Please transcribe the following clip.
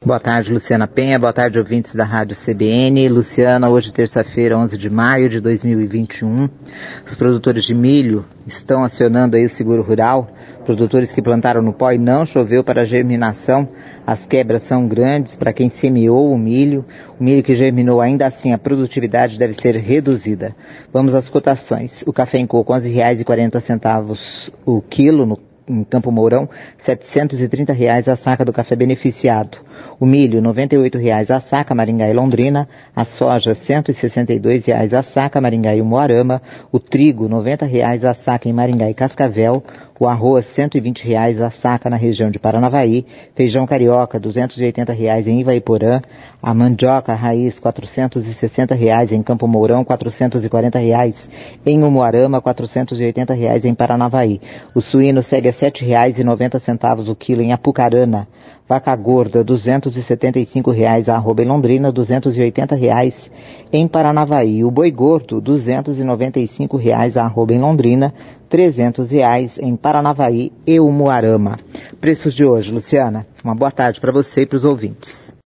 Boa tarde, Luciana Penha. Boa tarde, ouvintes da Rádio CBN. Luciana, hoje terça-feira, 11 de maio de 2021. Os produtores de milho estão acionando aí o seguro rural. Produtores que plantaram no pó e não choveu para a germinação. As quebras são grandes para quem semeou o milho. O milho que germinou, ainda assim, a produtividade deve ser reduzida. Vamos às cotações. O café em coco, R$ 11,40 o quilo em Campo Mourão, R$ 730 a saca do café beneficiado. O milho, R$ 98 a saca, Maringá e Londrina. A soja, R$ 162 a saca, Maringá e Umuarama. O trigo, R$ 90 a saca em Maringá e Cascavel. O arroz, R$ 120 a saca na região de Paranavaí. Feijão carioca, R$ 280 em Ivaiporã. A mandioca raiz, R$ 460 em Campo Mourão, R$ 440 em Umuarama, R$ 480 em Paranavaí. O suíno segue a R$ 7,90 o quilo em Apucarana. Vaca gorda, R$ 275 a arroba em Londrina, R$ 280 em Paranavaí. O boi gordo, R$ 295 a arroba em Londrina, R$ 300 em Paranavaí e Umuarama. Preços de hoje, Luciana. Uma boa tarde para você e para os ouvintes.